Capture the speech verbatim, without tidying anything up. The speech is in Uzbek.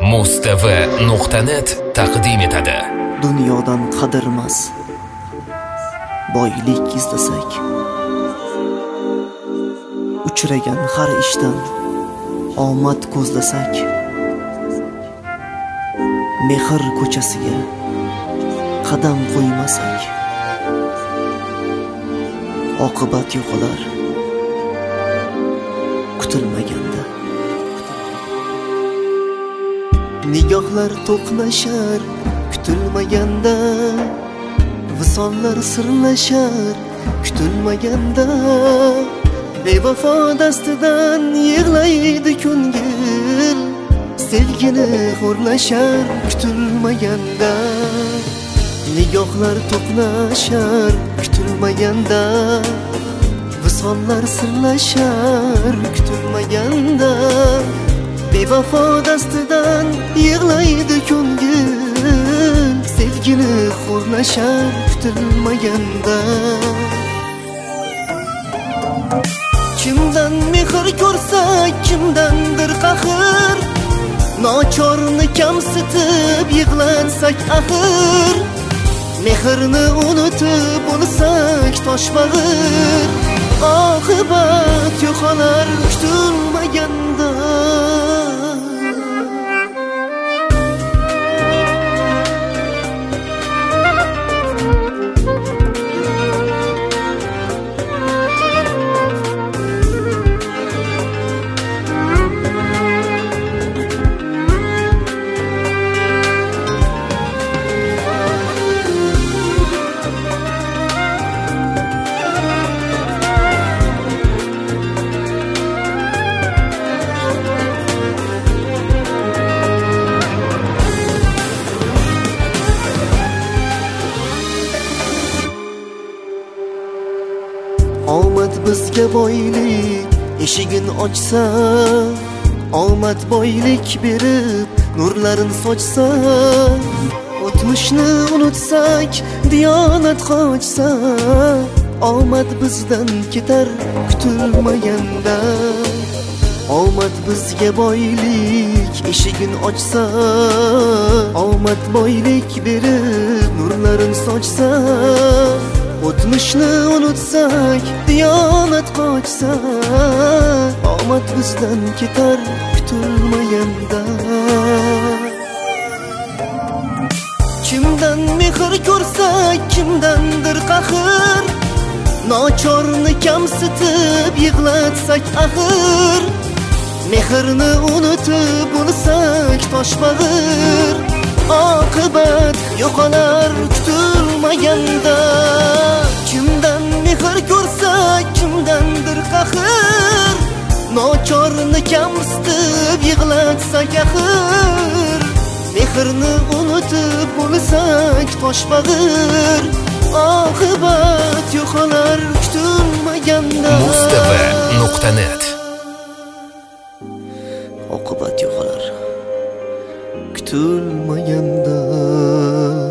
mustv nuqta net taqdim etadi. Dunyodan qadrmas boylik izlasak, uchragan har ishdan omad ko'zlasak, mehr ko'chasiga qadam qo'ymasak, oqibat yo'qolar kutilmaganda. Nigohlar to'qnashar kutilmaganda, visollar sirlashar kutilmaganda, bevafo dastidan yig'laydi ko'ngil, sevgini xo'rlashar kutilmaganda. Nigohlar to'qnashar kutilmaganda, visollar sirlashar kutilmaganda, bevafo dastidan yig'laydi ko'ngil, sevgini xo'rlashar kutilmaganda. Kimdan mehr ko'rsak, kimdandir qahr, nochorni kamsitib yig'latsak axir, mehrni unutib bo'lsak toshbag'ir, oqibat yo'qolar kutilmaganda. Omad bizga boylik eshigin ochsa, omad boylik berib nurlarin sochsa, o'tmishni unutsak, diyonat qochsa, omad bizdan ketar kutilmaganda. Omad bizga boylik eshigin ochsa, omad boylik berib nurlarin sochsa, o'tmishni unutsak, diyonat qochsa, omad bizdan ketar kutilmaganda. Kimdan mehr ko'rsak, kimdandir qahr, nochorni kamsitib yig'latsak axir, mehrni unutib bo'lsak toshbag'ir, oqibat yo'qolar kutilmaganda. Kimdan mehr ko'rsak, kimdandir qahr, nochorni kamsitib yig'latsak axir, mehrni unutib bo'lsak toshbag'ir, oqibat yo'qolar kutilmaganda. mustv nuqta net oqibat yo'qolar kutilmaganda.